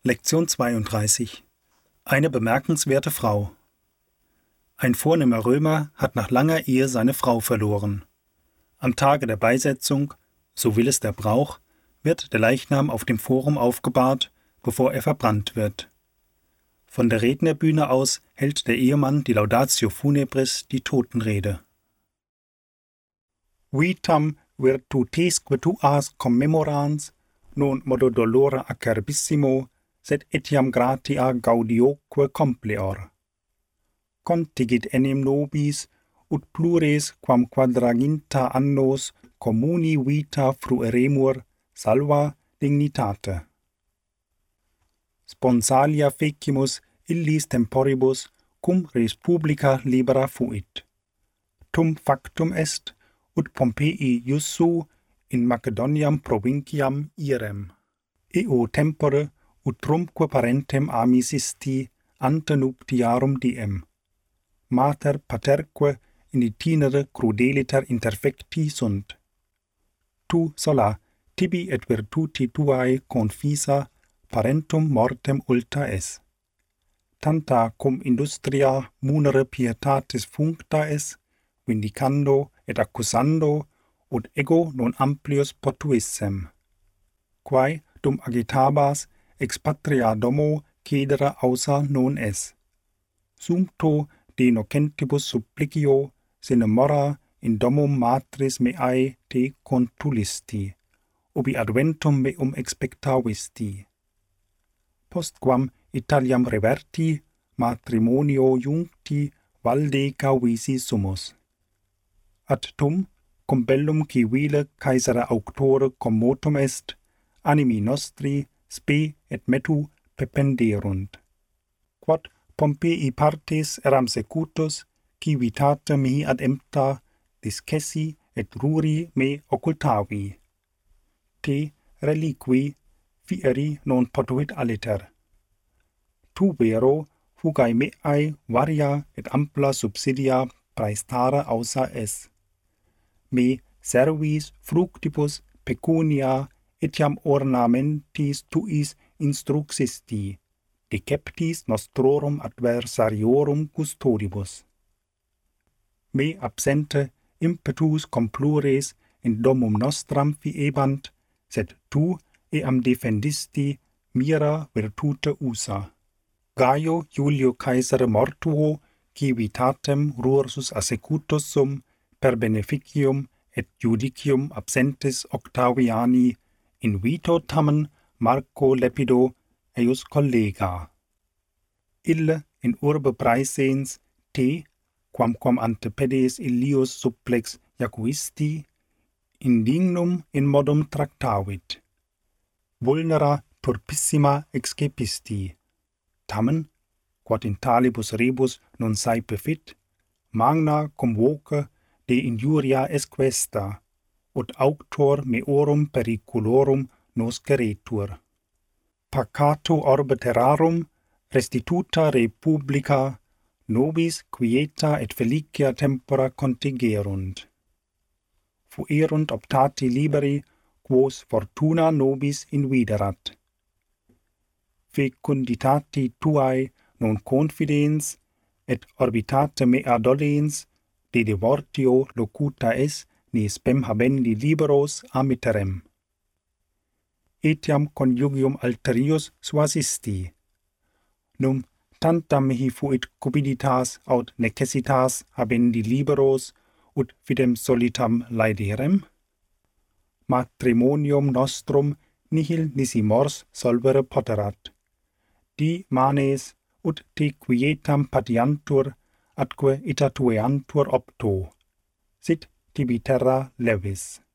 Lektion 32. Eine bemerkenswerte Frau. Ein vornehmer Römer hat nach langer Ehe seine Frau verloren. Am Tage der Beisetzung, so will es der Brauch, wird der Leichnam auf dem Forum aufgebahrt, bevor er verbrannt wird. Von der Rednerbühne aus hält der Ehemann die Laudatio Funebris, die Totenrede. Vitam virtutesque tuas commemorans, non modo dolore acerbissimo, sed etiam gratia gaudioque compleor. Contigit enim nobis, ut plures quam quadraginta annos communi vita frueremur, salva dignitate. Sponsalia fecimus illis temporibus cum res publica libera fuit. Tum factum est, ut Pompei iussu in Macedoniam provinciam irem. Eo tempore utrumque parentem amisisti ante nuptiarum diem. Mater paterque in itinere crudeliter interfecti sunt. Tu sola, tibi et virtuti tuae confisa, parentum mortem ulta es. Tanta cum industria munere pietatis functa es, vindicando et accusando, ut ego non amplius potuissem. Quae dum agitabas ex patria domo cedere ausa non es. Sumpto de nocentibus supplicio sine mora in domum matris meae te contulisti, ubi adventum meum expectavisti. Postquam Italiam reverti, matrimonio iuncti valde cavisi sumus. Ad tum, cum bellum civile caesare auctore commotum est, animi nostri spe et metu pependerunt. Quod Pompei partes eram secutus, civitate mihi ad empta discessi et ruri me occultavi. Te reliqui fieri non potuit aliter. Tu vero fugae meae varia et ampla subsidia praestare ausa es. Me servis fructibus pecunia etiam ornamentis tuis instruxisti, deceptis nostrorum adversariorum custodibus. Me absente impetus complures in domum nostram fiebant, sed tu eam defendisti mira virtute usa. Gaio Julio Caesare mortuo, civitatem rursus assecutus sum, per beneficium et judicium absentis Octaviani, in vito tamen Marco Lepido eius collega. Ille in urbe praesens te, quamquam ante pedes illius supplex jacuisti, indignum in modum tractavit. Vulnera turpissima excepisti. Tamen, quod in talibus rebus non saepe fit, magna cum voce de injuria esquesta, ut auctor meorum periculorum nos queretur. Paccato orbe terrarum, restituta republica, nobis quieta et felicia tempora contingerunt. Fuerunt optati liberi, quos fortuna nobis inviderat. Fecunditati tuae non confidens, et orbitate mea dolens, de divortio locuta es, ne spem habendi liberos amiterem. Etiam conjugium alterius suasisti. Num tanta mihi fuit cupiditas aut necessitas habendi liberos, ut fidem solitam laederem? Matrimonium nostrum nihil nisi mors solvere poterat. Di manes ut te quietam patiantur, atque itatueantur opto. Sit tibi terra levis.